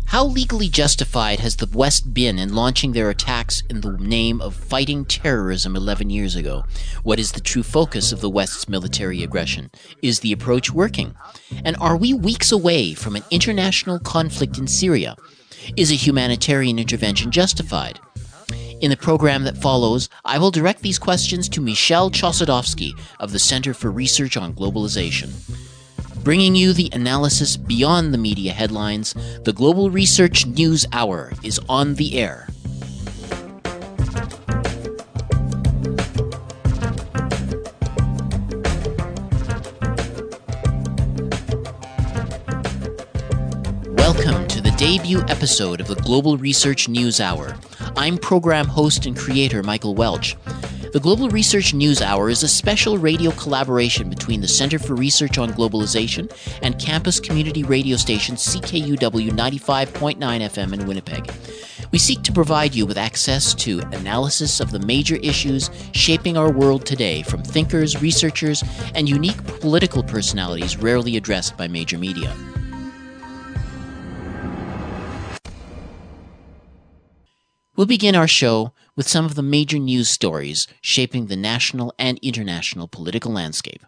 How legally justified has the West been in launching their attacks in the name of fighting terrorism 11 years ago? What is the true focus of the West's military aggression? Is the approach working? And are we weeks away from an international conflict in Syria? Is a humanitarian intervention justified? In the program that follows, I will direct these questions to Michel Chossudovsky of the Center for Research on Globalization. Bringing you the analysis beyond the media headlines, the Global Research News Hour is on the air. Welcome to the debut episode of the Global Research News Hour. I'm program host and creator Michael Welch. The Global Research News Hour is a special radio collaboration between the Center for Research on Globalization and campus community radio station CKUW 95.9 FM in Winnipeg. We seek to provide you with access to analysis of the major issues shaping our world today from thinkers, researchers, and unique political personalities rarely addressed by major media. We'll begin our show with some of the major news stories shaping the national and international political landscape.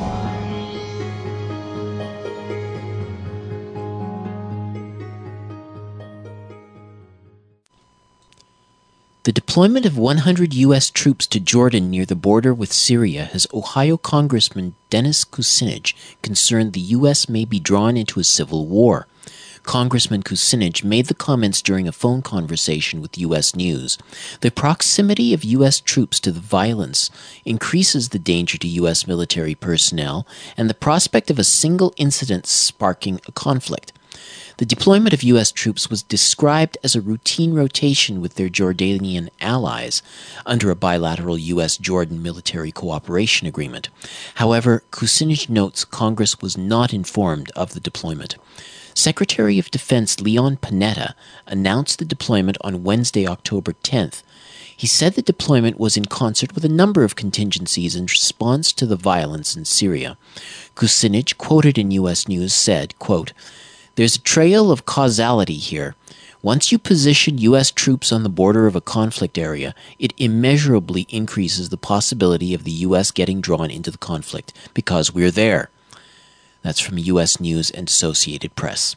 The deployment of 100 U.S. troops to Jordan near the border with Syria has Ohio Congressman Dennis Kucinich concerned the U.S. may be drawn into a civil war. Congressman Kucinich made the comments during a phone conversation with U.S. News. The proximity of U.S. troops to the violence increases the danger to U.S. military personnel and the prospect of a single incident sparking a conflict. The deployment of U.S. troops was described as a routine rotation with their Jordanian allies under a bilateral U.S.-Jordan military cooperation agreement. However, Kucinich notes Congress was not informed of the deployment. Secretary of Defense Leon Panetta announced the deployment on Wednesday, October 10th. He said the deployment was in concert with a number of contingencies in response to the violence in Syria. Kucinich, quoted in U.S. News, said, quote, "There's a trail of causality here. Once you position U.S. troops on the border of a conflict area, it immeasurably increases the possibility of the U.S. getting drawn into the conflict, because we're there." That's from U.S. News and Associated Press.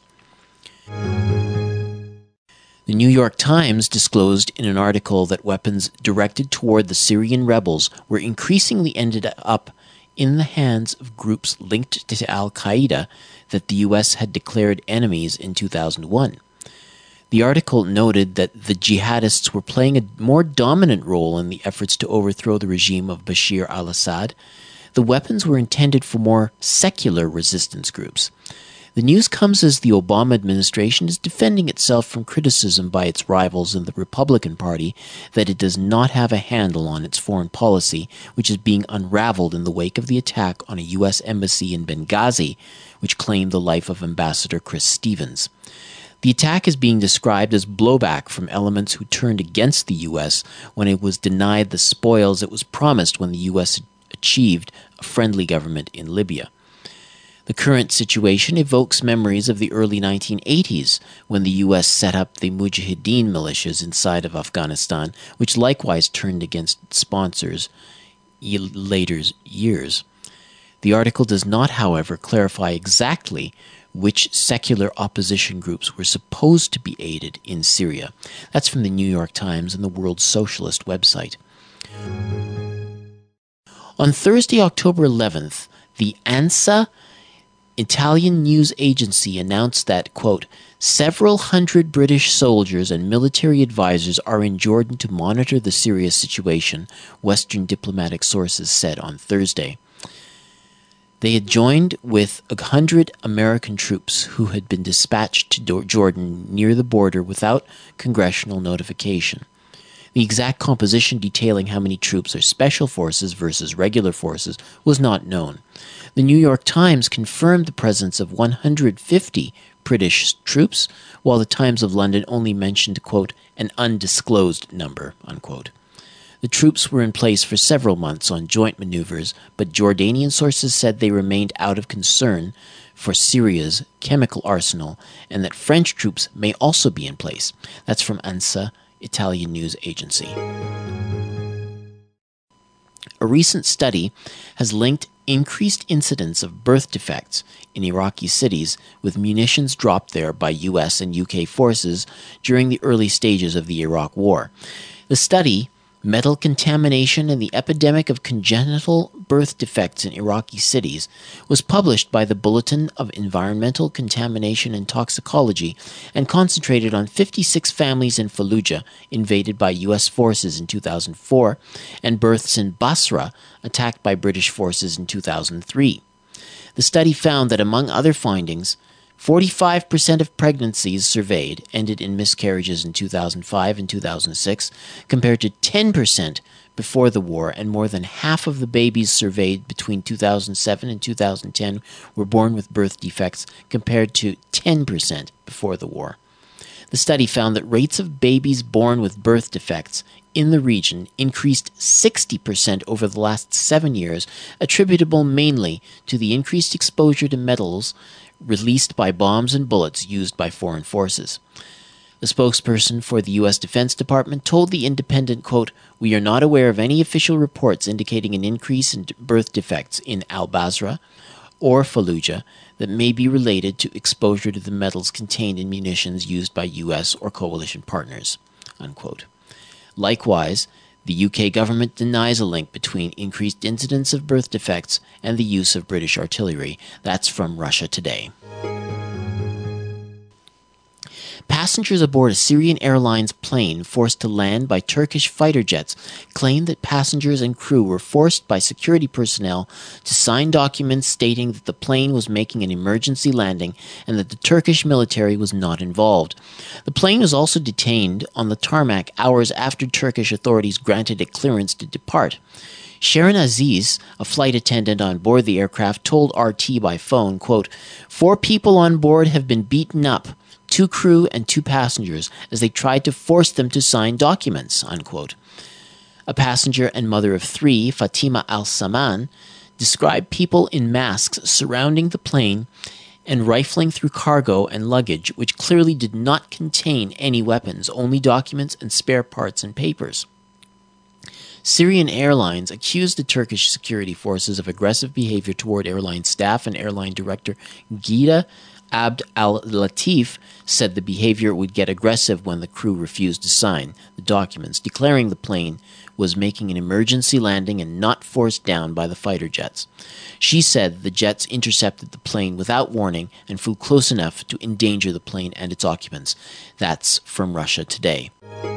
The New York Times disclosed in an article that weapons directed toward the Syrian rebels were increasingly ended up in the hands of groups linked to al-Qaeda that the U.S. had declared enemies in 2001. The article noted that the jihadists were playing a more dominant role in the efforts to overthrow the regime of Bashar al-Assad. The weapons were intended for more secular resistance groups. The news comes as the Obama administration is defending itself from criticism by its rivals in the Republican Party that it does not have a handle on its foreign policy, which is being unraveled in the wake of the attack on a U.S. embassy in Benghazi, which claimed the life of Ambassador Chris Stevens. The attack is being described as blowback from elements who turned against the U.S. when it was denied the spoils it was promised when the U.S. achieved a friendly government in Libya. The current situation evokes memories of the early 1980s when the U.S. set up the Mujahideen militias inside of Afghanistan, which likewise turned against sponsors in later years. The article does not, however, clarify exactly which secular opposition groups were supposed to be aided in Syria. That's from the New York Times and the World Socialist website. On Thursday, October 11th, the ANSA Italian news agency announced that, quote, "several hundred British soldiers and military advisors are in Jordan to monitor the Syria situation," Western diplomatic sources said on Thursday. They had joined with 100 American troops who had been dispatched to Jordan near the border without congressional notification. The exact composition detailing how many troops are special forces versus regular forces was not known. The New York Times confirmed the presence of 150 British troops, while the Times of London only mentioned, quote, "an undisclosed number," unquote. The troops were in place for several months on joint maneuvers, but Jordanian sources said they remained out of concern for Syria's chemical arsenal and that French troops may also be in place. That's from ANSA, Italian news agency. A recent study has linked increased incidence of birth defects in Iraqi cities with munitions dropped there by US and UK forces during the early stages of the Iraq War. The study, Metal Contamination and the Epidemic of Congenital Birth Defects in Iraqi Cities, was published by the Bulletin of Environmental Contamination and Toxicology and concentrated on 56 families in Fallujah invaded by U.S. forces in 2004 and births in Basra attacked by British forces in 2003. The study found that, among other findings, 45% of pregnancies surveyed ended in miscarriages in 2005 and 2006, compared to 10% before the war, and more than half of the babies surveyed between 2007 and 2010 were born with birth defects, compared to 10% before the war. The study found that rates of babies born with birth defects in the region increased 60% over the last 7 years, attributable mainly to the increased exposure to metals released by bombs and bullets used by foreign forces. The spokesperson for the U.S. Defense Department told The Independent, quote, "We are not aware of any official reports indicating an increase in birth defects in al-Basra or Fallujah that may be related to exposure to the metals contained in munitions used by U.S. or coalition partners," unquote. Likewise, the UK government denies a link between increased incidence of birth defects and the use of British artillery. That's from Russia Today. Passengers aboard a Syrian Airlines plane forced to land by Turkish fighter jets claimed that passengers and crew were forced by security personnel to sign documents stating that the plane was making an emergency landing and that the Turkish military was not involved. The plane was also detained on the tarmac hours after Turkish authorities granted it clearance to depart. Sharon Aziz, a flight attendant on board the aircraft, told RT by phone, quote, "4 people on board have been beaten up, 2 crew and 2 passengers, as they tried to force them to sign documents," unquote. A passenger and mother of 3, Fatima Al-Saman, described people in masks surrounding the plane and rifling through cargo and luggage, which clearly did not contain any weapons, only documents and spare parts and papers. Syrian Airlines accused the Turkish security forces of aggressive behavior toward airline staff, and airline director Gida Abd al-Latif said the behavior would get aggressive when the crew refused to sign the documents, declaring the plane was making an emergency landing and not forced down by the fighter jets. She said the jets intercepted the plane without warning and flew close enough to endanger the plane and its occupants. That's from Russia Today.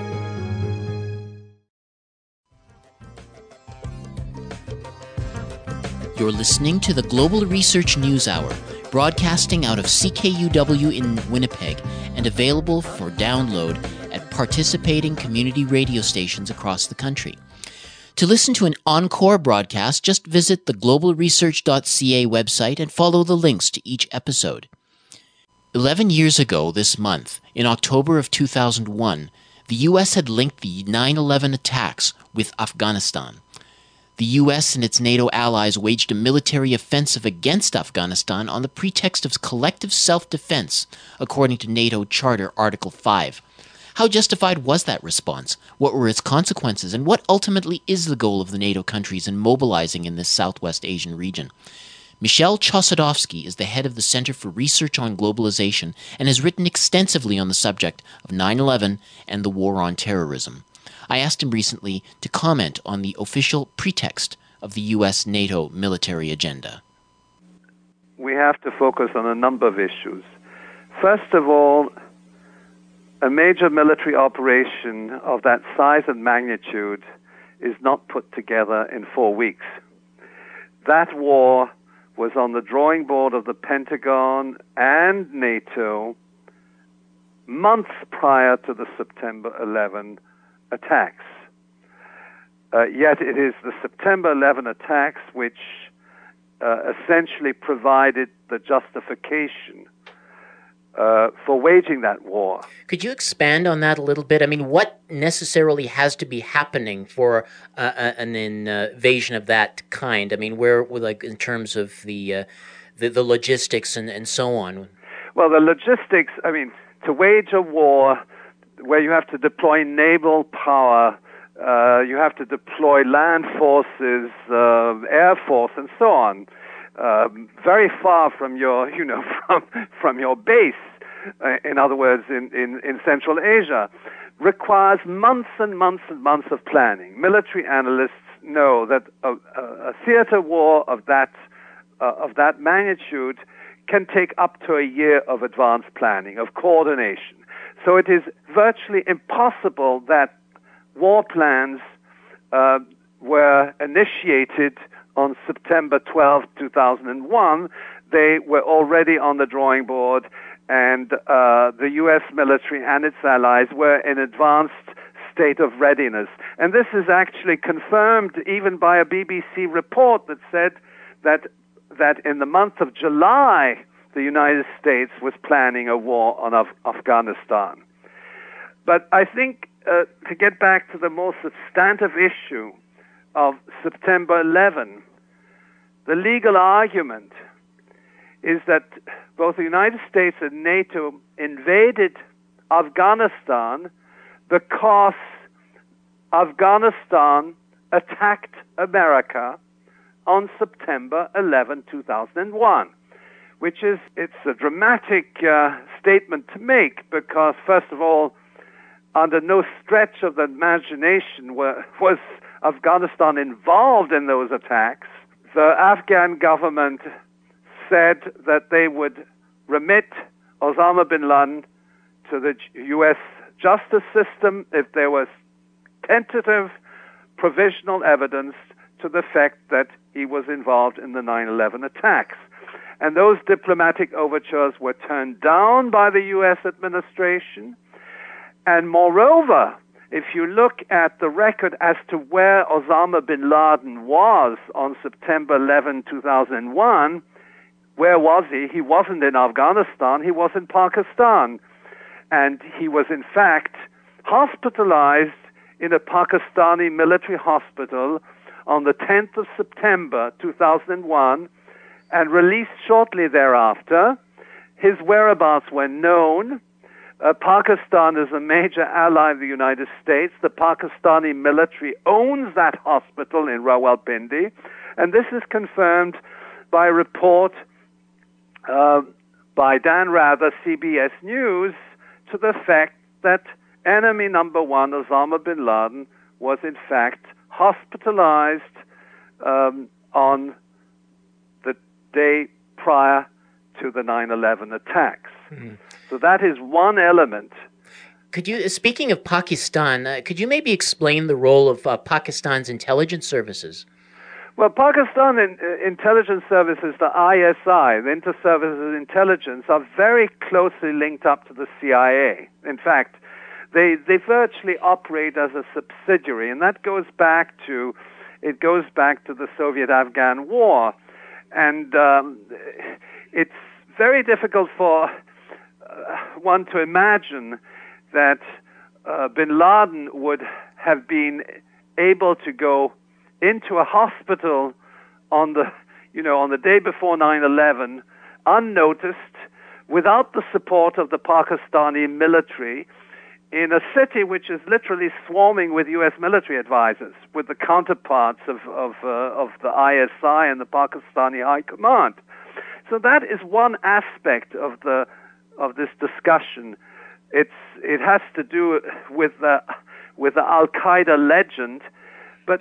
You're listening to the Global Research News Hour, broadcasting out of CKUW in Winnipeg and available for download at participating community radio stations across the country. To listen to an encore broadcast, just visit the globalresearch.ca website and follow the links to each episode. 11 years ago this month, in October of 2001, the U.S. had linked the 9/11 attacks with Afghanistan. The U.S. and its NATO allies waged a military offensive against Afghanistan on the pretext of collective self-defense, according to NATO Charter Article 5. How justified was that response? What were its consequences? And what ultimately is the goal of the NATO countries in mobilizing in this Southwest Asian region? Michel Chossudovsky is the head of the Center for Research on Globalization and has written extensively on the subject of 9/11 and the war on terrorism. I asked him recently to comment on the official pretext of the U.S.-NATO military agenda. We have to focus on a number of issues. First of all, a major military operation of that size and magnitude is not put together in 4 weeks. That war was on the drawing board of the Pentagon and NATO months prior to the September 11 attacks. Yet it is the September 11 attacks which essentially provided the justification for waging that war. Could you expand on that a little bit? I mean, what necessarily has to be happening for an invasion of that kind? I mean, where, like, in terms of the the logistics and so on? Well, the logistics, I mean, to wage a war where you have to deploy naval power, you have to deploy land forces, air force, and so on, very far from your, from your base, in other words, in Central Asia, requires months and months and months of planning. Military analysts know that a theater war of that magnitude can take up to a year of advanced planning, of coordination. So it is virtually impossible that war plans were initiated on September 12, 2001. They were already on the drawing board, and the U.S. military and its allies were in advanced state of readiness. And this is actually confirmed even by a BBC report that said that in the month of July, the United States was planning a war on Afghanistan. But I think to get back to the more substantive issue of September 11, the legal argument is that both the United States and NATO invaded Afghanistan because Afghanistan attacked America on September 11, 2001, which is, it's a dramatic statement to make because, first of all, under no stretch of the imagination was Afghanistan involved in those attacks. The Afghan government said that they would remit Osama bin Laden to the U.S. justice system if there was tentative provisional evidence to the fact that he was involved in the 9/11 attacks. And those diplomatic overtures were turned down by the U.S. administration. And moreover, if you look at the record as to where Osama bin Laden was on September 11, 2001, where was he? He wasn't in Afghanistan, he was in Pakistan. And he was in fact hospitalized in a Pakistani military hospital on the 10th of September 2001 and released shortly thereafter. His whereabouts were known. Pakistan is a major ally of the United States. The Pakistani military owns that hospital in Rawalpindi, and this is confirmed by a report by Dan Rather, CBS News, to the fact that enemy number one, Osama bin Laden, was in fact hospitalized on the day prior to the 9/11 attacks. Mm-hmm. So that is one element. Could you, speaking of Pakistan, could you maybe explain the role of Pakistan's intelligence services? Well, Pakistan intelligence services, the ISI, the Inter-Services Intelligence, are very closely linked up to the CIA. In fact, they virtually operate as a subsidiary, and that goes back to the Soviet-Afghan War. And it's very difficult for one to imagine that bin Laden would have been able to go into a hospital on the day before 9/11 unnoticed, without the support of the Pakistani military, in a city which is literally swarming with U.S. military advisors, with the counterparts of the ISI and the Pakistani High Command. So that is one aspect of this discussion. It has to do with the Al-Qaeda legend, but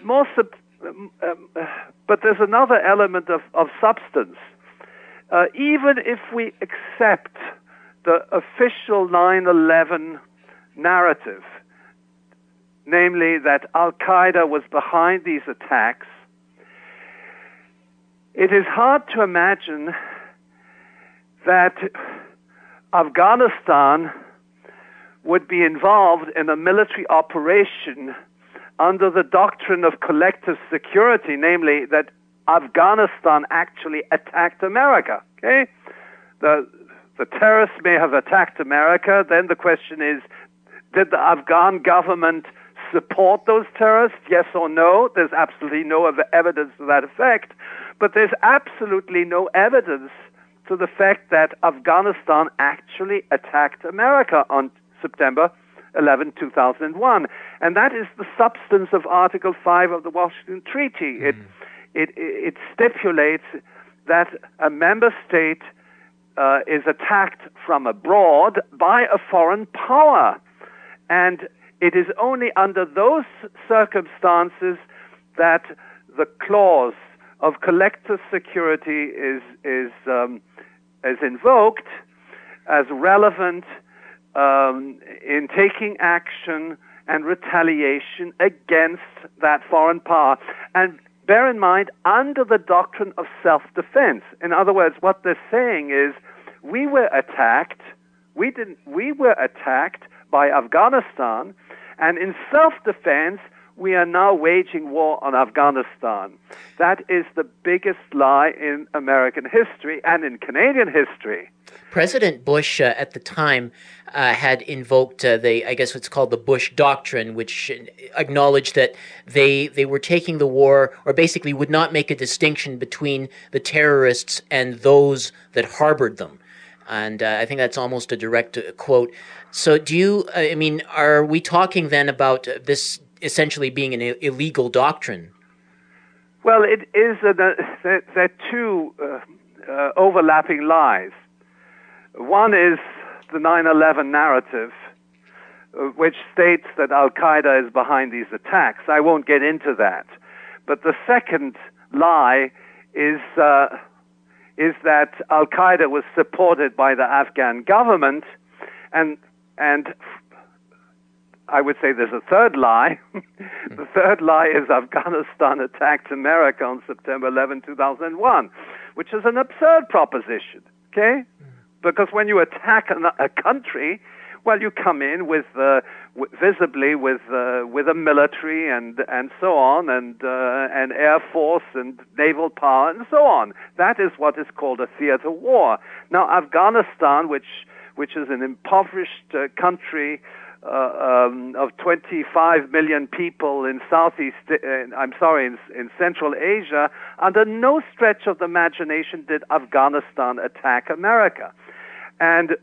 but there's another element of substance. Even if we accept the official 9/11 narrative, namely that Al-Qaeda was behind these attacks, it is hard to imagine that Afghanistan would be involved in a military operation under the doctrine of collective security, namely that Afghanistan actually attacked America. Okay? The terrorists may have attacked America. Then the question is, did the Afghan government support those terrorists? Yes or no? There's absolutely no evidence to that effect. But there's absolutely no evidence to the fact that Afghanistan actually attacked America on September 11, 2001. And that is the substance of Article 5 of the Washington Treaty. It stipulates that a member state is attacked from abroad by a foreign power. And it is only under those circumstances that the clause of collective security is invoked as relevant in taking action and retaliation against that foreign power. And bear in mind, under the doctrine of self-defense. In other words, what they're saying is, we were attacked by Afghanistan, and in self-defense, we are now waging war on Afghanistan. That is the biggest lie in American history and in Canadian history. President Bush at the time had invoked I guess what's called the Bush Doctrine, which acknowledged that they were taking the war, or basically would not make a distinction between the terrorists and those that harbored them. And I think that's almost a direct quote. So are we talking then about this essentially being an illegal doctrine? Well, it is. There are two overlapping lies. One is the 9/11 narrative, which states that Al-Qaeda is behind these attacks. I won't get into that. But the second lie is that Al-Qaeda was supported by the Afghan government, and I would say there's a third lie. The third lie is Afghanistan attacked America on September 11, 2001, which is an absurd proposition, okay? Because when you attack a country, well, you come in visibly with a military and so on, and air force and naval power and so on. That is what is called a theater war. Now, Afghanistan, which is an impoverished country of 25 million people in in Central Asia, under no stretch of the imagination did Afghanistan attack America. And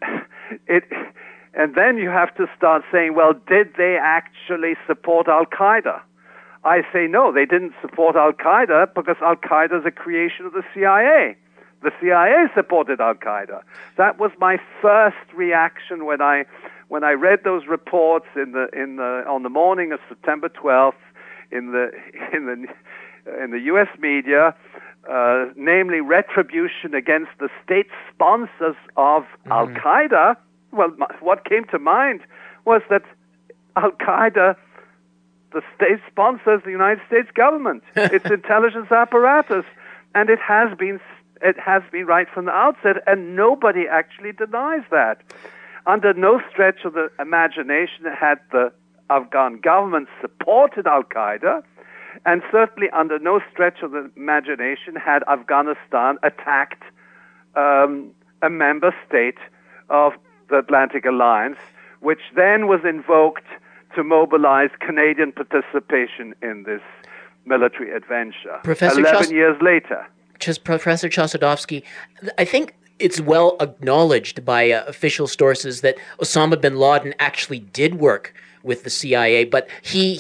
then you have to start saying, well, did they actually support Al-Qaeda? I say no, they didn't support Al-Qaeda because Al-Qaeda is a creation of the CIA. The CIA supported Al-Qaeda. That was my first reaction when I read those reports on the morning of September 12th in the U.S. media, namely retribution against the state sponsors of Al-Qaeda. Well, what came to mind was that Al-Qaeda, the state sponsors the United States government, its intelligence apparatus, and it has been right from the outset, and nobody actually denies that. Under no stretch of the imagination had the Afghan government supported Al-Qaeda, and certainly under no stretch of the imagination had Afghanistan attacked a member state of the Atlantic Alliance, which then was invoked to mobilize Canadian participation in this military adventure. Professor 11 years later. Professor Chossudovsky, I think it's well acknowledged by official sources that Osama bin Laden actually did work with the CIA, but he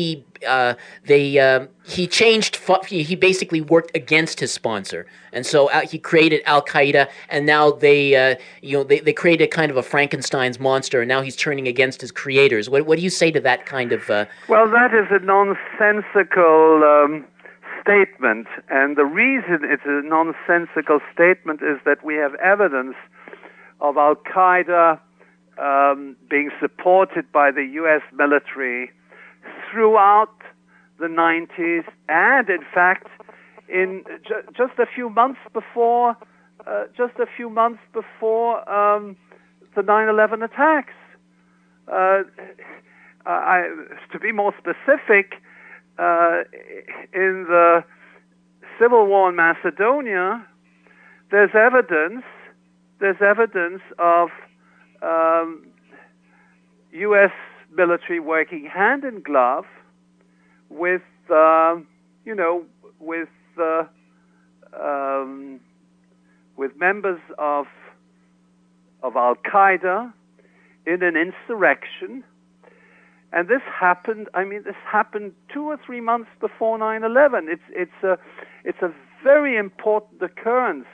changed. He basically worked against his sponsor, and so he created Al Qaeda, and now they created kind of a Frankenstein's monster, and now he's turning against his creators. What do you say to that kind of? Well, that is a nonsensical statement, and the reason it's a nonsensical statement is that we have evidence of Al Qaeda being supported by the U.S. military throughout the 90s, and in fact, in just a few months before the 9/11 attacks. To be more specific, in the civil war in Macedonia, there's evidence of U.S. military working hand in glove with with members of Al-Qaeda in an insurrection. And this happened 2 or 3 months before 9/11. It's a very important occurrence.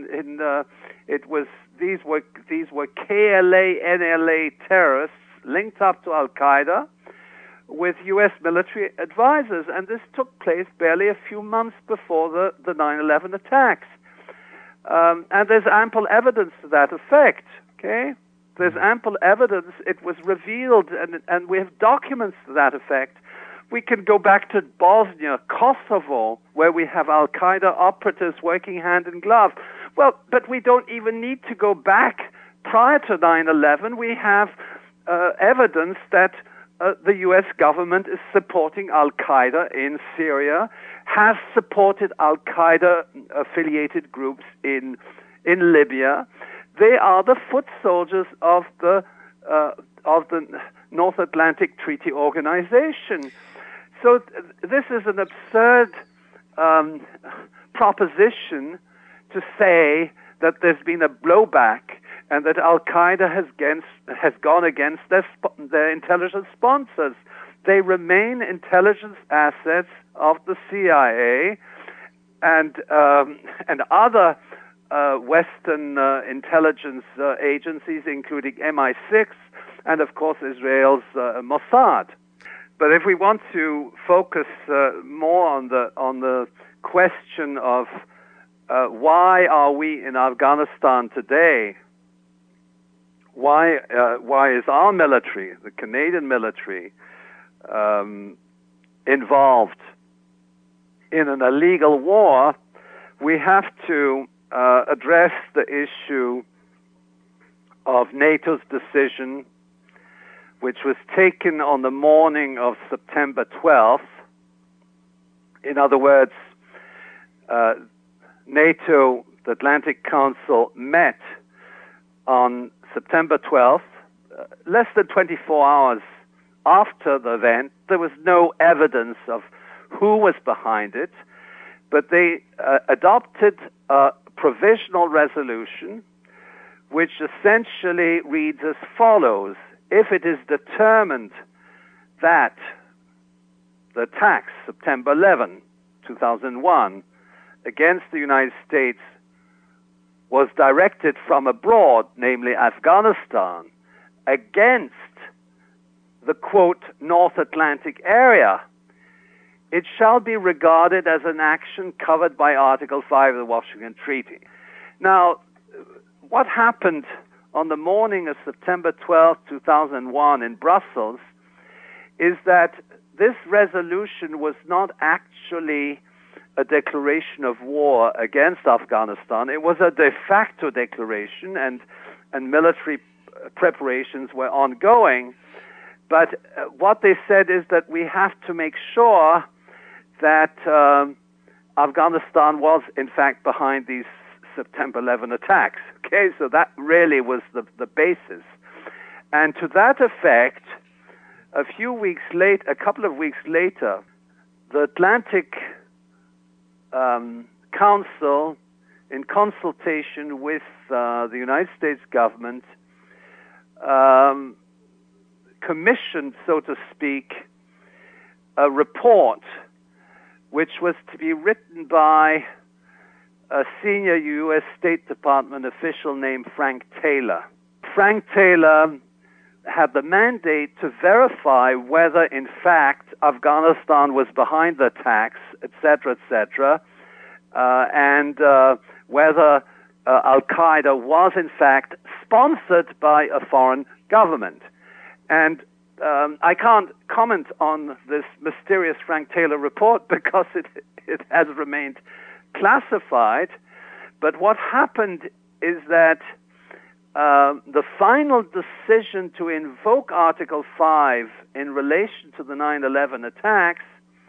These were KLA, NLA terrorists linked up to Al-Qaeda with U.S. military advisors, and this took place barely a few months before the 9/11 attacks. And there's ample evidence to that effect. Okay. There's ample evidence. It was revealed, and we have documents to that effect. We can go back to Bosnia, Kosovo, where we have Al-Qaeda operatives working hand in glove. Well, but we don't even need to go back prior to 9/11. We have evidence that the U.S. government is supporting Al-Qaeda in Syria, has supported Al-Qaeda-affiliated groups in Libya. They are the foot soldiers of the North Atlantic Treaty Organization. So this is an absurd proposition to say that there's been a blowback and that Al-Qaeda has gone against their intelligence sponsors. They remain intelligence assets of the CIA and other Western intelligence agencies, including MI6 and, of course, Israel's Mossad. But if we want to focus more on the question of why are we in Afghanistan today, why is our military, the Canadian military, involved in an illegal war, we have to address the issue of NATO's decision, which was taken on the morning of September 12th. In other words, NATO, the Atlantic Council, met on September 12th, less than 24 hours after the event. There was no evidence of who was behind it, but they adopted a provisional resolution which essentially reads as follows: if it is determined that the attacks, September 11, 2001, against the United States was directed from abroad, namely Afghanistan, against the, quote, North Atlantic area, it shall be regarded as an action covered by Article 5 of the Washington Treaty. Now, what happened on the morning of September 12, 2001 in Brussels is that this resolution was not actually a declaration of war against Afghanistan. It was a de facto declaration, and military preparations were ongoing. But what they said is that we have to make sure that Afghanistan was, in fact, behind these September 11 attacks. Okay, so that really was the basis. And to that effect, a couple of weeks later, the Atlantic Council, in consultation with the United States government, commissioned, so to speak, a report which was to be written by a senior U.S. State Department official named Frank Taylor. Frank Taylor had the mandate to verify whether, in fact, Afghanistan was behind the attacks, etc., and whether Al-Qaeda was, in fact, sponsored by a foreign government. And I can't comment on this mysterious Frank Taylor report because it has remained classified. But what happened is that the final decision to invoke Article 5 in relation to the 9/11 attacks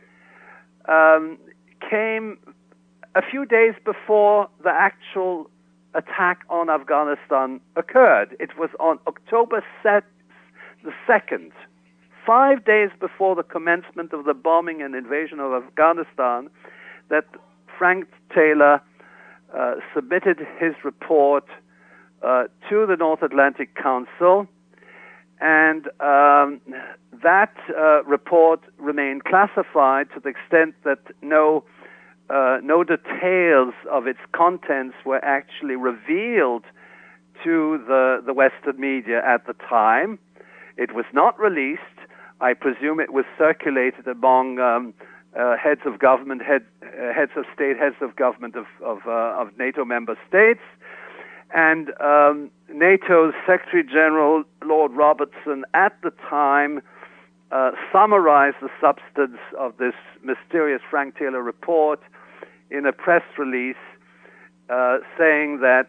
came a few days before the actual attack on Afghanistan occurred. It was on October 2nd, 5 days before the commencement of the bombing and invasion of Afghanistan, that Frank Taylor submitted his report to the North Atlantic Council, and that report remained classified to the extent that no details of its contents were actually revealed to the Western media at the time. It was not released. I presume it was circulated among heads of government, heads of state, heads of government of NATO member states. And NATO's Secretary General Lord Robertson at the time summarized the substance of this mysterious Frank Taylor report in a press release saying that,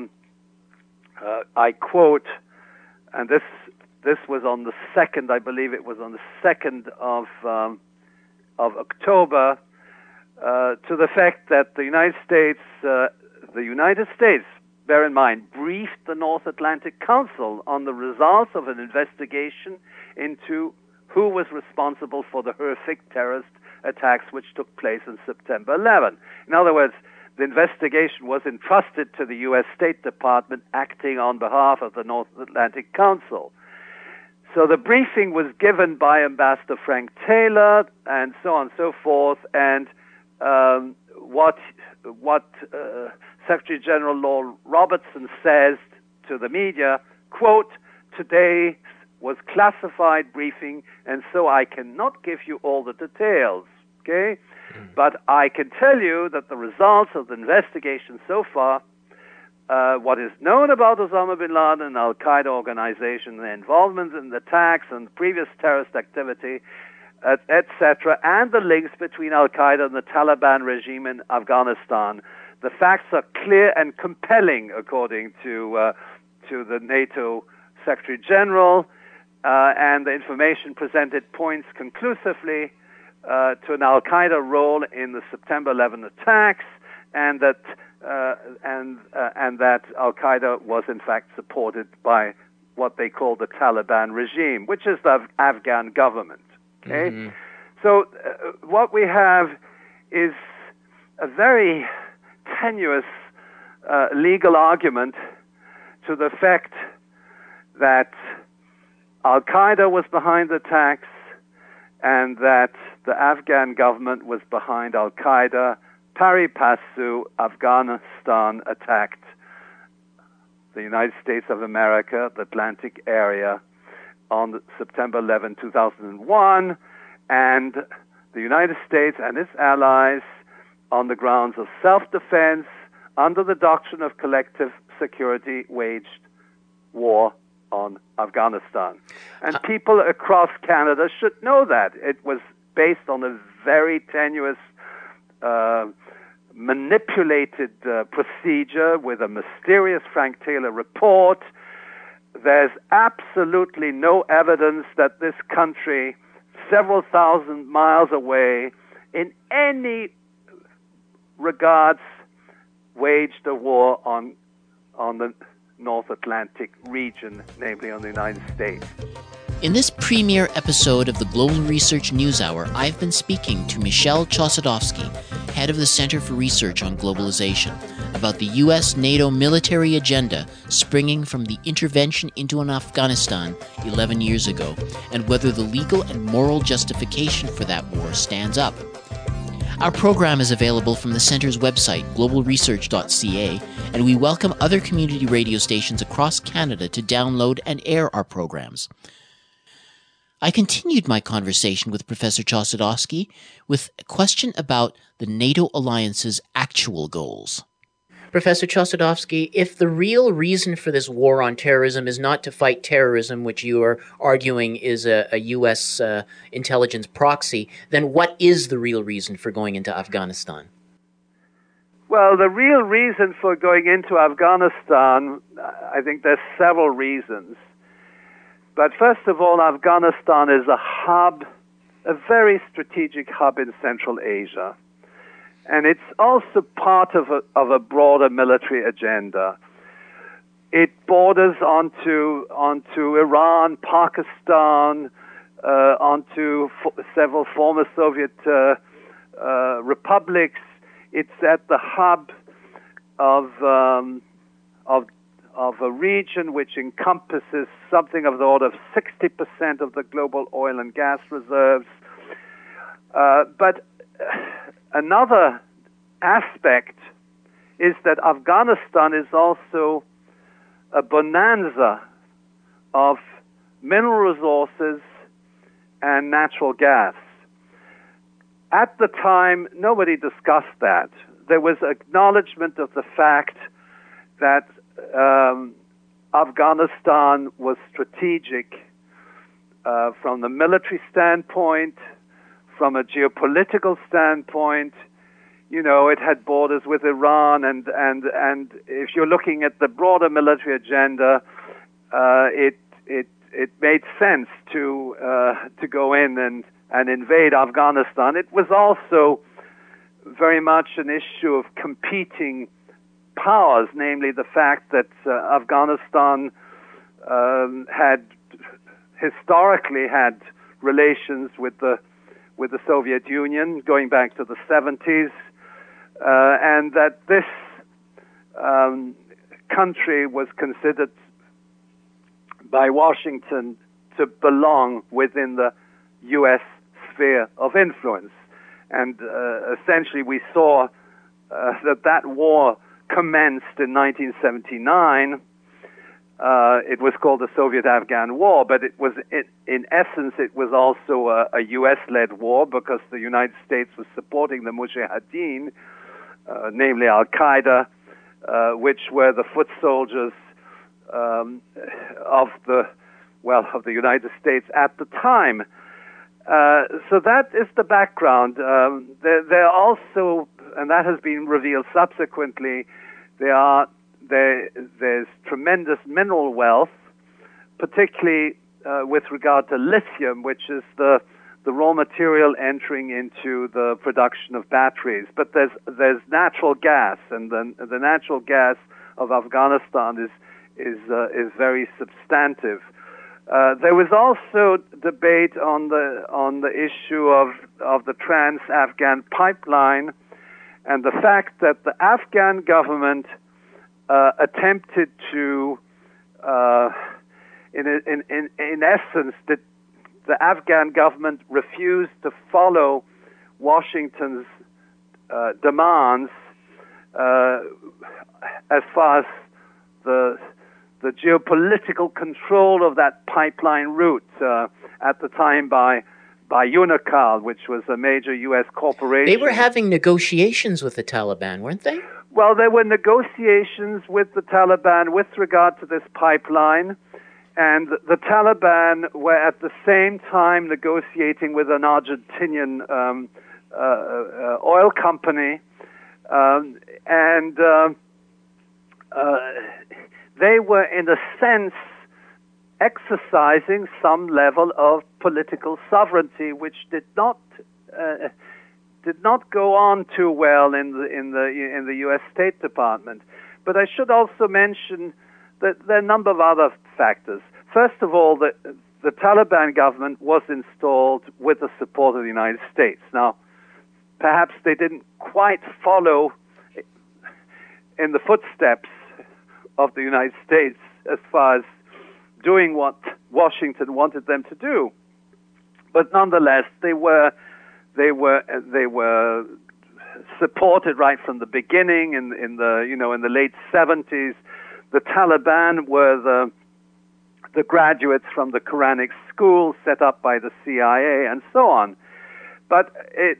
I quote, and this was on the 2nd, I believe it was on the 2nd of October, to the fact that the United States, bear in mind, briefed the North Atlantic Council on the results of an investigation into who was responsible for the horrific terrorist attacks which took place on September 11. In other words, the investigation was entrusted to the U.S. State Department acting on behalf of the North Atlantic Council. So the briefing was given by Ambassador Frank Taylor and so on and so forth, and what Secretary General Lord Robertson says to the media, quote, "Today was classified briefing, and so I cannot give you all the details, okay? But I can tell you that the results of the investigation so far, what is known about Osama bin Laden and Al-Qaeda organization, their involvement in the attacks and previous terrorist activity, etc., and the links between Al-Qaeda and the Taliban regime in Afghanistan, the facts are clear and compelling, according to the NATO Secretary General, and the information presented points conclusively to an Al-Qaeda role in the September 11 attacks, and that Al-Qaeda was in fact supported by what they call the Taliban regime, which is the Afghan government. Okay, so what we have is a very tenuous legal argument to the fact that Al-Qaeda was behind the attacks and that the Afghan government was behind Al-Qaeda. Pari passu, Afghanistan attacked the United States of America, the Atlantic area, on September 11, 2001, and the United States and its allies on the grounds of self-defense under the doctrine of collective security waged war on Afghanistan. And people across Canada should know that. It was based on a very tenuous, manipulated procedure with a mysterious Frank Taylor report. There's absolutely no evidence that this country, several thousand miles away, in any regards, waged a war on the North Atlantic region, namely on the United States. In this premiere episode of the Global Research News Hour, I've been speaking to Michel Chossudovsky, head of the Center for Research on Globalization, about the U.S. NATO military agenda springing from the intervention into Afghanistan 11 years ago, and whether the legal and moral justification for that war stands up. Our program is available from the Center's website, globalresearch.ca, and we welcome other community radio stations across Canada to download and air our programs. I continued my conversation with Professor Chossudovsky with a question about the NATO alliance's actual goals. Professor Chossudovsky, if the real reason for this war on terrorism is not to fight terrorism, which you are arguing is a U.S. Intelligence proxy, then what is the real reason for going into Afghanistan? Well, the real reason for going into Afghanistan, I think there's several reasons. But first of all, Afghanistan is a hub, a very strategic hub in Central Asia. And it's also part of a broader military agenda. It borders onto Iran, Pakistan, onto several former Soviet republics. It's at the hub of a region which encompasses something of the order of 60% of the global oil and gas reserves. But another aspect is that Afghanistan is also a bonanza of mineral resources and natural gas. At the time, nobody discussed that. There was acknowledgement of the fact that Afghanistan was strategic from the military standpoint, from a geopolitical standpoint. You know, it had borders with Iran, and if you're looking at the broader military agenda, it made sense to go in and invade Afghanistan. It was also very much an issue of competing powers, namely the fact that Afghanistan had historically had relations with the Soviet Union going back to the 70s, and that this country was considered by Washington to belong within the U.S. sphere of influence. And essentially we saw that war commenced in 1979. It was called the Soviet-Afghan War, but it was, in essence, it was also a U.S.-led war because the United States was supporting the Mujahideen, namely Al-Qaeda, which were the foot soldiers of the United States at the time. So that is the background. There also, and that has been revealed subsequently, there's tremendous mineral wealth, particularly with regard to lithium, which is the raw material entering into the production of batteries. But there's natural gas, and the natural gas of Afghanistan is very substantive. There was also debate on the issue of the Trans-Afghan pipeline, and the fact that the Afghan government attempted to, in essence, the Afghan government refused to follow Washington's demands as far as the geopolitical control of that pipeline route at the time by Unocal, which was a major U.S. corporation. They were having negotiations with the Taliban, weren't they? Well, there were negotiations with the Taliban with regard to this pipeline, and the Taliban were at the same time negotiating with an Argentinian oil company, and they were, in a sense, exercising some level of political sovereignty, which did not go on too well in the U.S. State Department. But I should also mention that there are a number of other factors. First of all, the Taliban government was installed with the support of the United States. Now, perhaps they didn't quite follow in the footsteps of the United States as far as doing what Washington wanted them to do, but nonetheless, they were supported right from the beginning. In the late 70s, the Taliban were the graduates from the Quranic school set up by the CIA and so on. But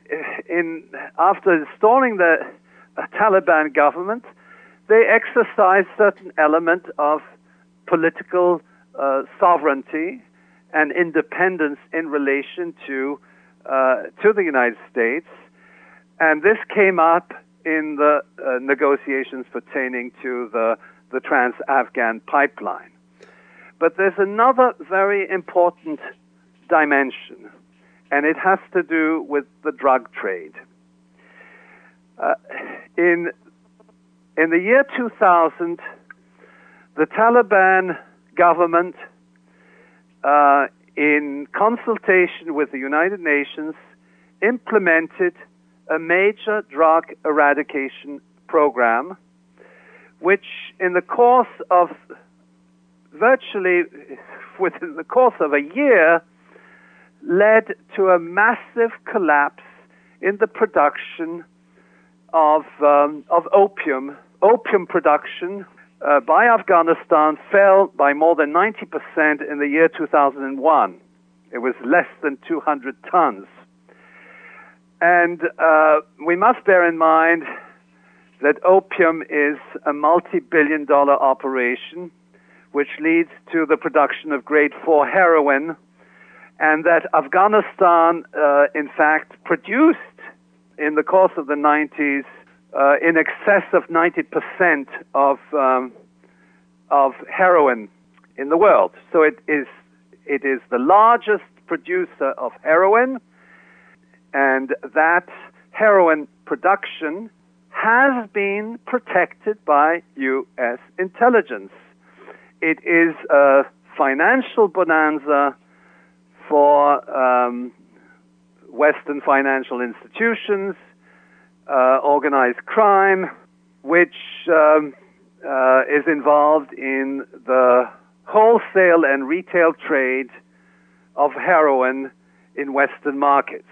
after installing the Taliban government, they exercised certain element of political sovereignty and independence in relation to the United States, and this came up in the negotiations pertaining to the Trans-Afghan pipeline. But there's another very important dimension, and it has to do with the drug trade. In the year 2000, the Taliban government, in consultation with the United Nations, implemented a major drug eradication program which in the course of virtually within the course of a year led to a massive collapse in the production of opium. Opium production by Afghanistan fell by more than 90% in the year 2001. It was less than 200 tons. And we must bear in mind that opium is a multi-billion-dollar operation which leads to the production of grade 4 heroin, and that Afghanistan, in fact, produced in the course of the 90s in excess of 90% of heroin in the world. So it is the largest producer of heroin, and that heroin production has been protected by U.S. intelligence. It is a financial bonanza for Western financial institutions, organized crime, which is involved in the wholesale and retail trade of heroin in Western markets.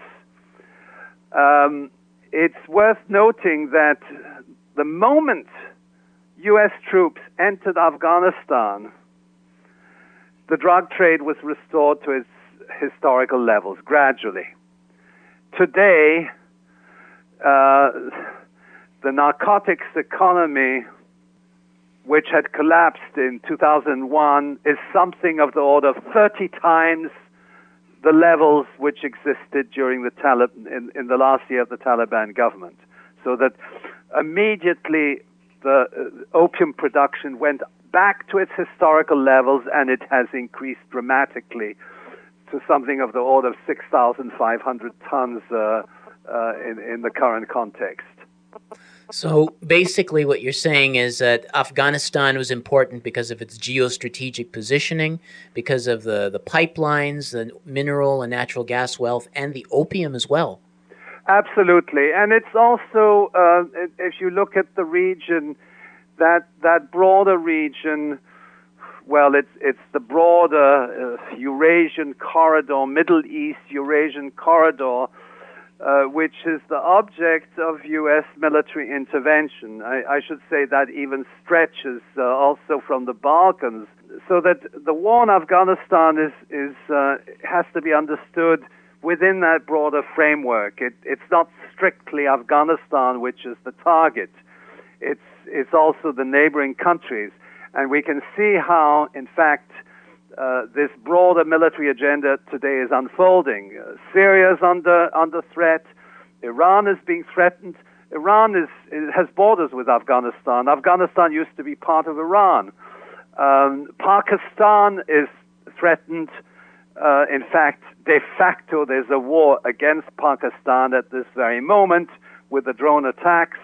It's worth noting that the moment U.S. troops entered Afghanistan, the drug trade was restored to its historical levels gradually. Today, the narcotics economy, which had collapsed in 2001, is something of the order of 30 times the levels which existed during the in the last year of the Taliban government. So that immediately the opium production went back to its historical levels, and it has increased dramatically to something of the order of 6,500 tons in the current context. So basically what you're saying is that Afghanistan was important because of its geostrategic positioning, because of the pipelines, the mineral and natural gas wealth, and the opium as well. Absolutely. And it's also, if you look at the region, that broader region, well, it's the broader Eurasian corridor, Middle East Eurasian corridor, which is the object of U.S. military intervention. I should say that even stretches also from the Balkans, so that the war in Afghanistan has to be understood within that broader framework. It's not strictly Afghanistan which is the target. It's also the neighboring countries, and we can see how, in fact, this broader military agenda today is unfolding. Syria is under threat. Iran is being threatened. Iran has borders with Afghanistan. Afghanistan used to be part of Iran. Pakistan is threatened. In fact, de facto, there's a war against Pakistan at this very moment with the drone attacks.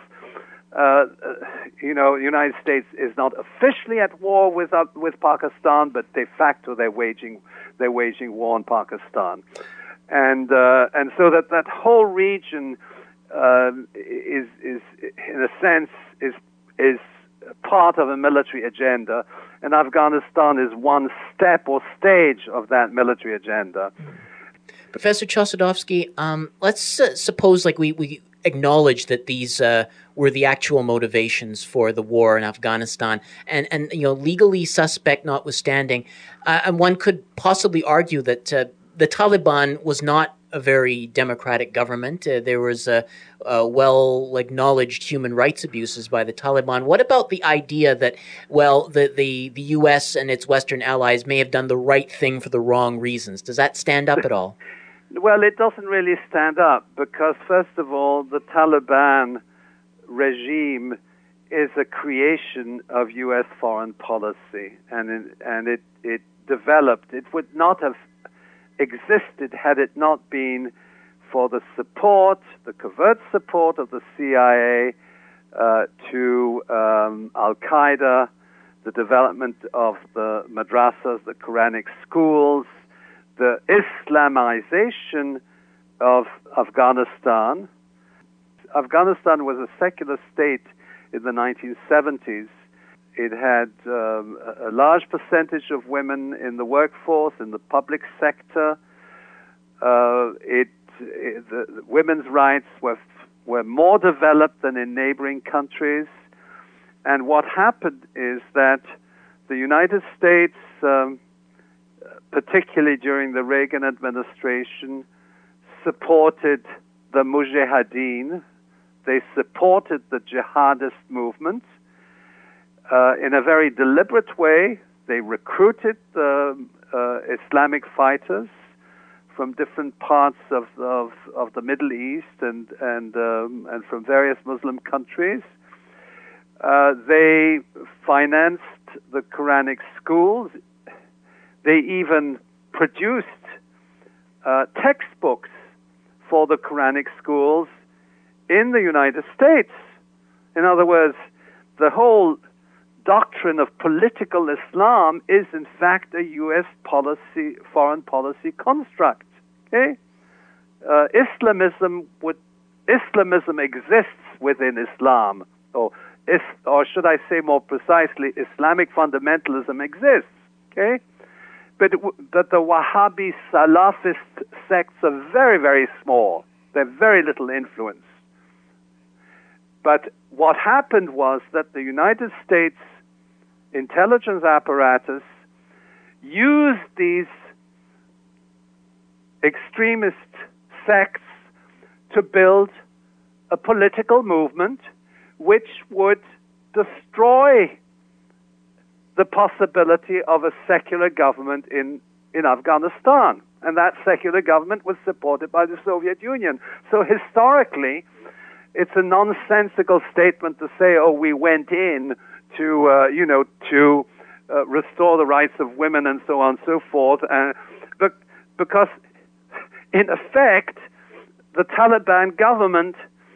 The United States is not officially at war with Pakistan, but de facto they're waging war on Pakistan, and so that whole region is in a sense is part of a military agenda, and Afghanistan is one step or stage of that military agenda. Professor Chossudovsky, let's suppose we acknowledge that these were the actual motivations for the war in Afghanistan, and legally suspect notwithstanding, and one could possibly argue that the Taliban was not a very democratic government. There was well-acknowledged human rights abuses by the Taliban. What about the idea that, well, the U.S. and its Western allies may have done the right thing for the wrong reasons? Does that stand up at all? Well, it doesn't really stand up because, first of all, the Taliban regime is a creation of U.S. foreign policy, and it developed. It would not have existed had it not been for the covert support of the CIA to Al-Qaeda, the development of the madrasas, the Quranic schools, the Islamization of Afghanistan. Afghanistan was a secular state in the 1970s, It had a large percentage of women in the workforce, in the public sector. The women's rights were more developed than in neighboring countries. And what happened is that the United States, particularly during the Reagan administration, supported the Mujahideen. They supported the jihadist movement in a very deliberate way. They recruited Islamic fighters from different parts of the Middle East and from various Muslim countries. They financed the Quranic schools. They even produced textbooks for the Quranic schools in the United States. In other words, the whole doctrine of political Islam is in fact a U.S. foreign policy construct. Okay, Islamism exists within Islam, or should I say more precisely, Islamic fundamentalism exists. Okay, but the Wahhabi Salafist sects are very, very small. They have very little influence. But what happened was that the United States intelligence apparatus used these extremist sects to build a political movement which would destroy the possibility of a secular government in Afghanistan. And that secular government was supported by the Soviet Union. So historically, it's a nonsensical statement to say, oh, we went in to restore the rights of women and so on and so forth. But because, in effect, the Taliban government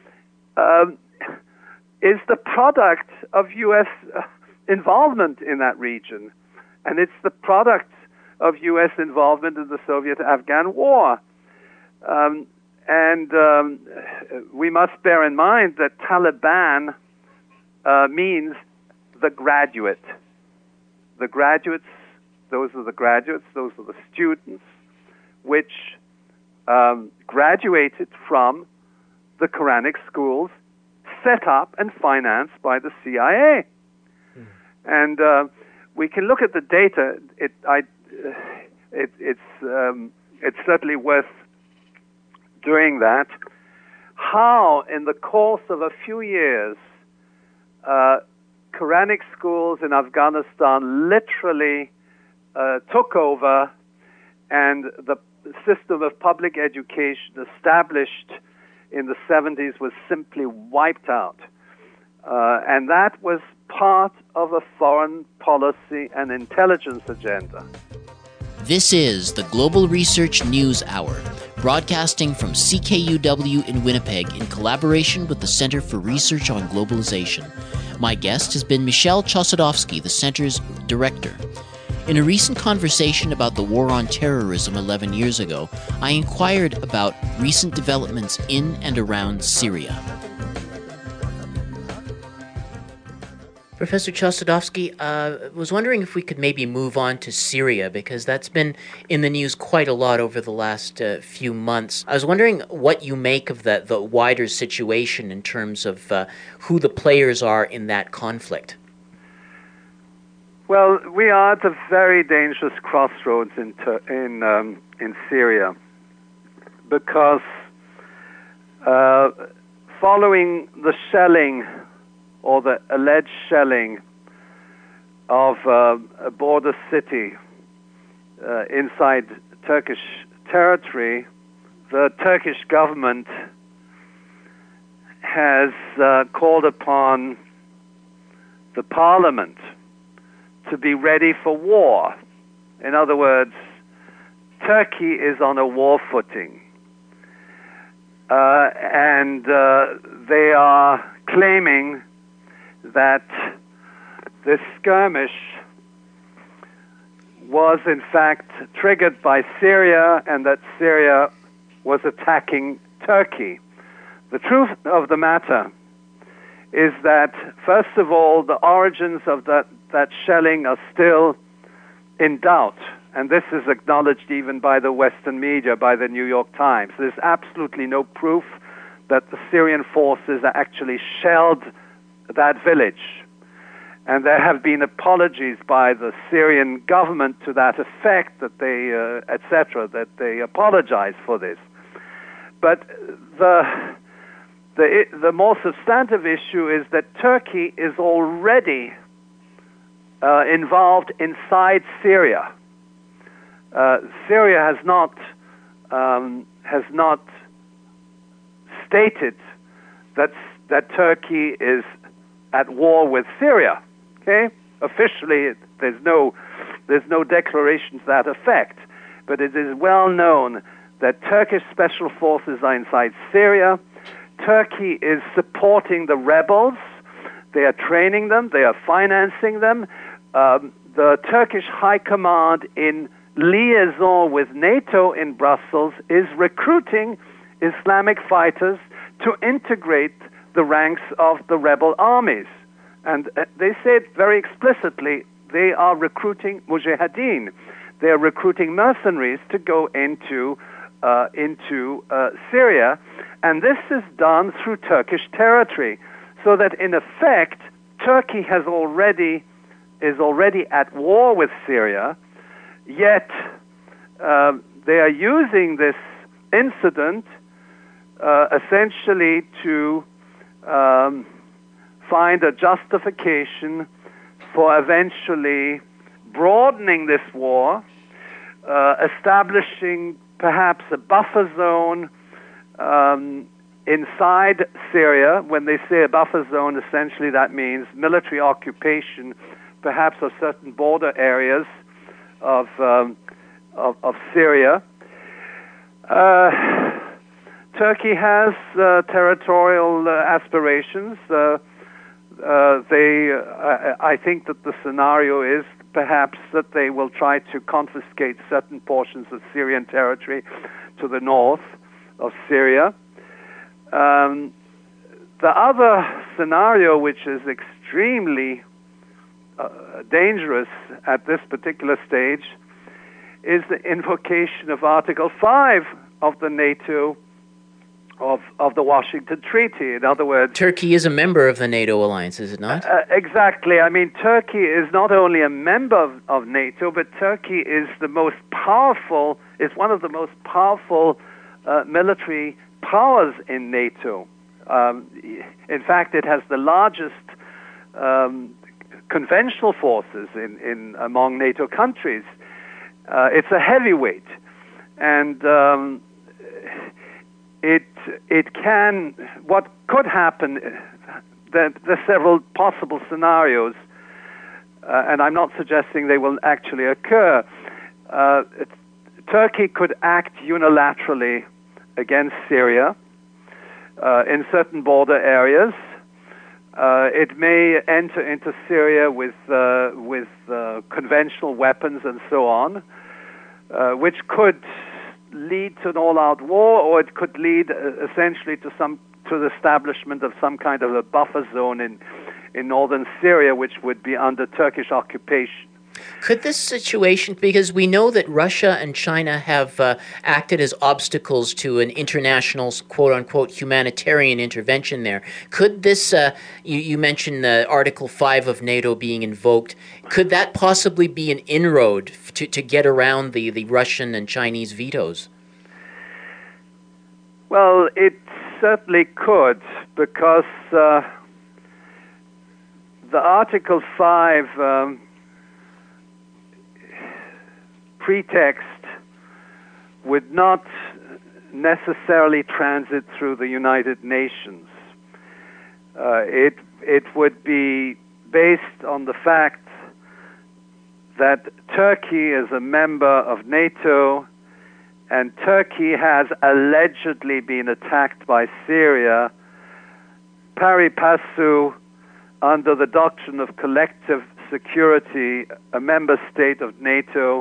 is the product of U.S. involvement in that region. And it's the product of U.S. involvement in the Soviet-Afghan war. We must bear in mind that Taliban means the graduate. The graduates, those are the students, which graduated from the Quranic schools set up and financed by the CIA. And we can look at the data. It's certainly worth doing that. How, in the course of a few years, Quranic schools in Afghanistan literally took over, and the system of public education established in the 70s was simply wiped out. And that was part of a foreign policy and intelligence agenda. This is the Global Research News Hour, broadcasting from CKUW in Winnipeg in collaboration with the Center for Research on Globalization. My guest has been Michel Chossudovsky, the Center's director. In a recent conversation about the war on terrorism 11 years ago, I inquired about recent developments in and around Syria. Professor Chossudovsky, I was wondering if we could maybe move on to Syria, because that's been in the news quite a lot over the last few months. I was wondering what you make of the wider situation in terms of who the players are in that conflict. Well, we are at a very dangerous crossroads in Syria, because following the shelling, or the alleged shelling, of a border city inside Turkish territory, the Turkish government has called upon the parliament to be ready for war. In other words, Turkey is on a war footing. And they are claiming that this skirmish was in fact triggered by Syria, and that Syria was attacking Turkey. The truth of the matter is that, first of all, the origins of that shelling are still in doubt. And this is acknowledged even by the Western media, by the New York Times. There's absolutely no proof that the Syrian forces actually shelled that village. And there have been apologies by the Syrian government to that effect, that they, etc., that they apologize for this. But the more substantive issue is that Turkey is already involved inside Syria. Syria has not stated that Turkey is at war with Syria. Okay, officially there's no declaration to that effect, but it is well known that Turkish special forces are inside Syria. Turkey is supporting the rebels. They are training them. They are financing them. The Turkish High Command, in liaison with NATO in Brussels, is recruiting Islamic fighters to integrate the ranks of the rebel armies. And they said very explicitly they are recruiting mujahideen. They are recruiting mercenaries to go into Syria. And this is done through Turkish territory. So that in effect, Turkey is already at war with Syria, yet they are using this incident essentially to find a justification for eventually broadening this war, establishing perhaps a buffer zone inside Syria. When they say a buffer zone, essentially that means military occupation, perhaps of certain border areas of Syria. Turkey has territorial aspirations. I think that the scenario is perhaps that they will try to confiscate certain portions of Syrian territory to the north of Syria. The other scenario, which is extremely dangerous at this particular stage, is the invocation of Article 5 of the NATO of the Washington Treaty. In other words, Turkey is a member of the NATO alliance, is it not? Exactly. I mean, Turkey is not only a member of NATO, but Turkey is the most powerful, is one of the most powerful military powers in NATO. In fact, it has the largest conventional forces in among NATO countries. It's a heavyweight, and it can. What could happen? There's several possible scenarios, and I'm not suggesting they will actually occur. Turkey could act unilaterally against Syria in certain border areas. It may enter into Syria with conventional weapons and so on, which could lead to an all-out war, or it could lead essentially to the establishment of some kind of a buffer zone in northern Syria, which would be under Turkish occupation. Could this situation, because we know that Russia and China have acted as obstacles to an international, quote-unquote, humanitarian intervention there, could this, you mentioned Article 5 of NATO being invoked, could that possibly be an inroad to get around the Russian and Chinese vetoes? Well, it certainly could, because the Article 5 pretext would not necessarily transit through the United Nations. It would be based on the fact that Turkey is a member of NATO, and Turkey has allegedly been attacked by Syria pari passu under the doctrine of collective security, a member state of NATO.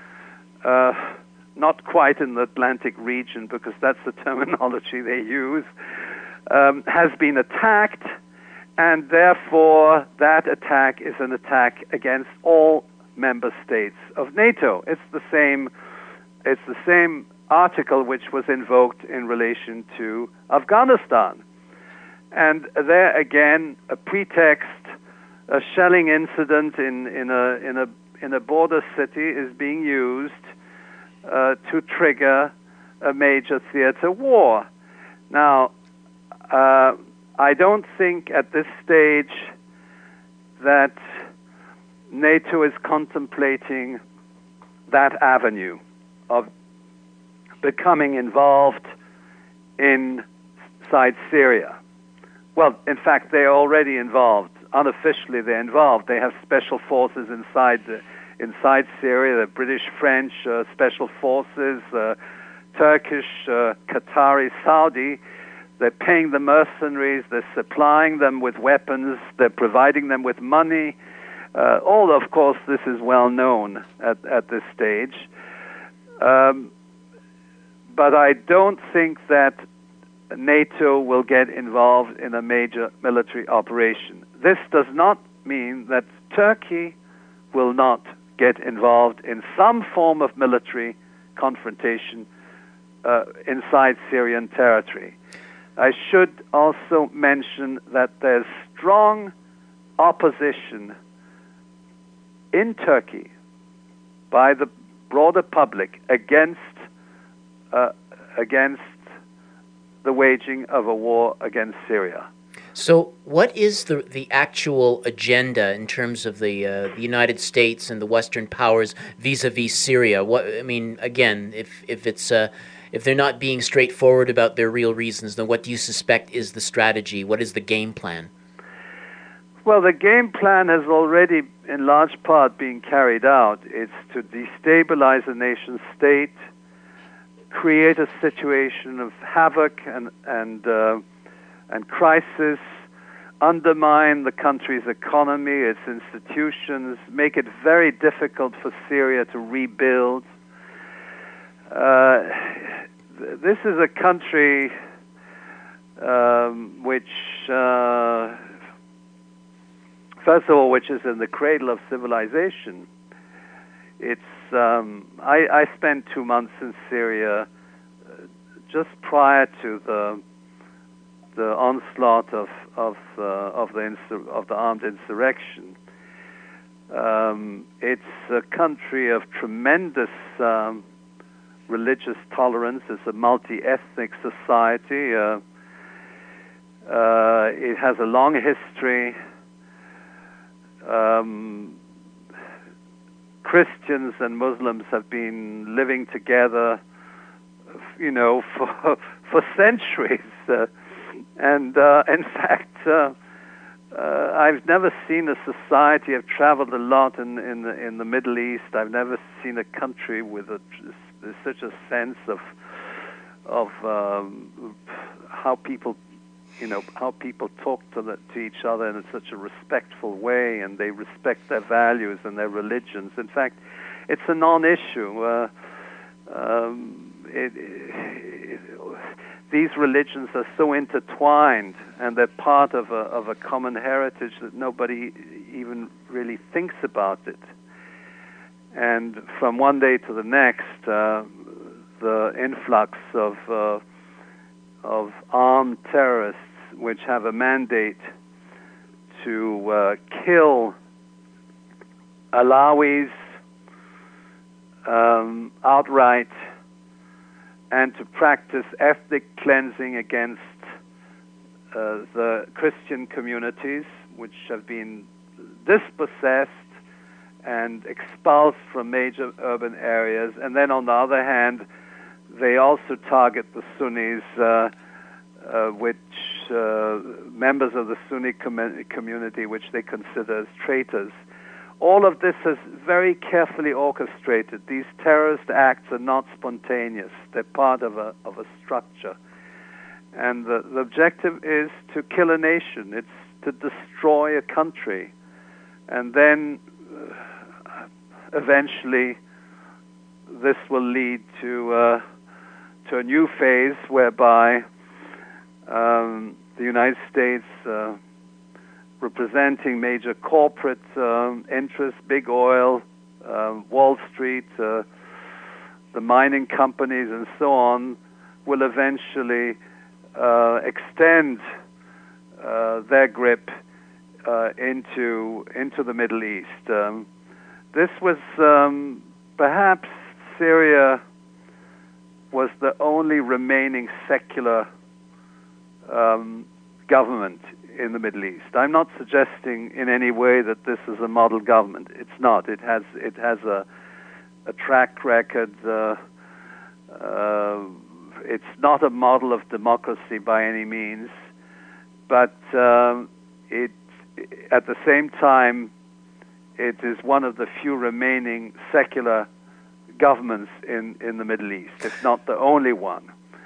Not quite in the Atlantic region, because that's the terminology they use, has been attacked, and therefore that attack is an attack against all member states of NATO. It's the same article which was invoked in relation to Afghanistan. And there again, a pretext, a shelling incident in a border city is being used to trigger a major theater war. Now, I don't think at this stage that NATO is contemplating that avenue of becoming involved inside Syria. Well, in fact, they're already involved. Unofficially, they're involved. They have special forces inside Syria, the British, French special forces, Turkish, Qatari, Saudi. They're paying the mercenaries. They're supplying them with weapons. They're providing them with money. All, of course, this is well known at this stage. But I don't think that NATO will get involved in a major military operation. This does not mean that Turkey will not get involved in some form of military confrontation inside Syrian territory. I should also mention that there's strong opposition in Turkey by the broader public against the waging of a war against Syria. So what is the actual agenda in terms of the United States and the Western powers vis-a-vis Syria? Again, if they're not being straightforward about their real reasons, then what do you suspect is the strategy? What is the game plan? Well, the game plan has already, in large part, been carried out. It's to destabilize a nation state, create a situation of havoc and crisis, undermine the country's economy, its institutions, make it very difficult for Syria to rebuild. This is a country which, first of all, which is in the cradle of civilization. It's I spent 2 months in Syria just prior to the onslaught of the armed insurrection. It's a country of tremendous religious tolerance. It's a multi-ethnic society. It has a long history. Christians and Muslims have been living together, for centuries. And in fact, I've never seen a society. I've traveled a lot in the Middle East. I've never seen a country with such a sense of how people talk to each other in such a respectful way, and they respect their values and their religions. In fact, it's a non-issue. These religions are so intertwined, and they're part of a common heritage that nobody even really thinks about it. And from one day to the next, the influx of armed terrorists, which have a mandate to kill Alawis outright, and to practice ethnic cleansing against the Christian communities, which have been dispossessed and expelled from major urban areas. And then on the other hand, they also target the Sunnis, which members of the Sunni community, which they consider as traitors. All of this is very carefully orchestrated. These terrorist acts are not spontaneous. They're part of a structure. And the objective is to kill a nation. It's to destroy a country. And then eventually this will lead to a new phase whereby the United States representing major corporate interests, big oil, Wall Street, the mining companies, and so on, will eventually extend their grip into the Middle East. This was perhaps Syria was the only remaining secular government in the Middle East. I'm not suggesting in any way that this is a model government. It's not. It has a track record. It's not a model of democracy by any means, but it at the same time it is one of the few remaining secular governments in the Middle East, if not the only one.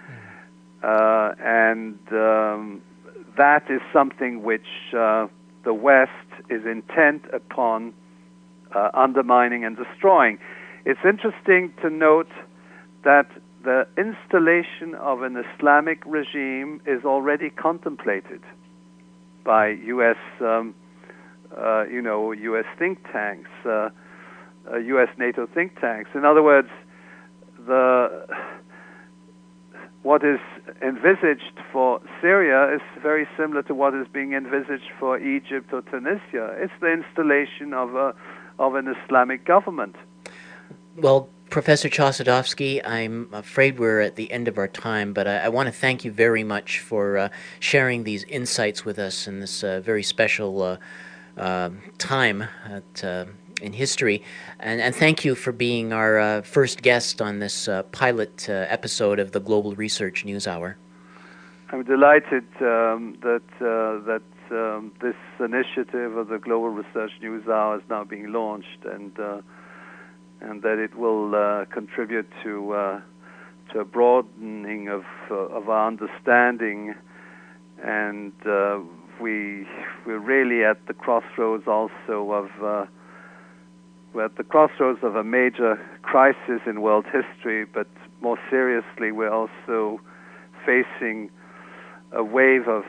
And that is something which the West is intent upon undermining and destroying. It's interesting to note that the installation of an Islamic regime is already contemplated by U.S. U.S. think tanks, U.S. NATO think tanks. In other words, what is envisaged for Syria is very similar to what is being envisaged for Egypt or Tunisia. It's the installation of an Islamic government. Well, Professor Chossudovsky, I'm afraid we're at the end of our time, but I want to thank you very much for sharing these insights with us in this very special time in history. And thank you for being our first guest on this pilot episode of the Global Research News Hour. I'm delighted that this initiative of the Global Research News Hour is now being launched, and that it will contribute to a broadening of our understanding. And we're really at the crossroads also of we're at the crossroads of a major crisis in world history, but more seriously, we're also facing a wave of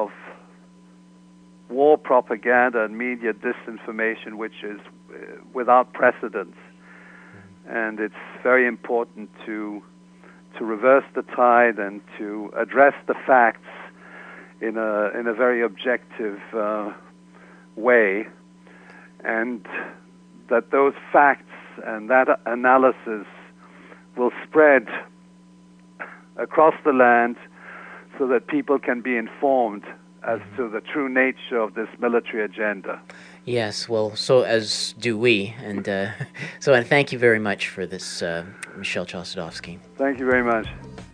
war propaganda and media disinformation, which is without precedent. And it's very important to reverse the tide and to address the facts in a very objective way, and that those facts and that analysis will spread across the land so that people can be informed as to the true nature of this military agenda. Yes, well, so as do we, and so I thank you very much for this, Michel Chossudovsky. Thank you very much.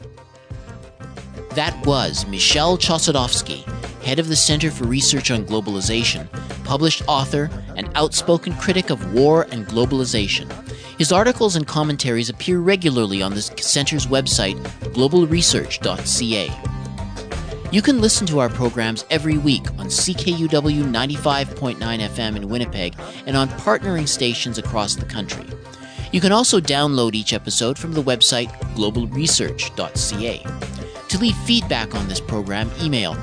That was Michel Chossudovsky, head of the Center for Research on Globalization, published author, and outspoken critic of war and globalization. His articles and commentaries appear regularly on the Center's website, globalresearch.ca. You can listen to our programs every week on CKUW 95.9 FM in Winnipeg and on partnering stations across the country. You can also download each episode from the website globalresearch.ca. To leave feedback on this program, email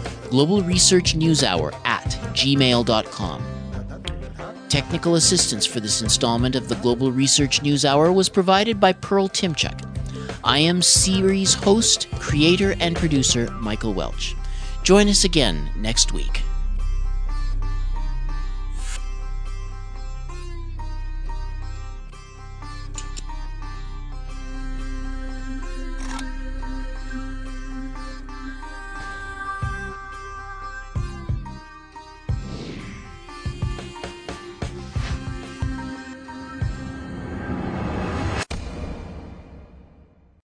globalresearchnewshour@gmail.com. Technical assistance for this installment of the Global Research News Hour was provided by Pearl Timchuk. I am series host, creator, and producer Michael Welch. Join us again next week.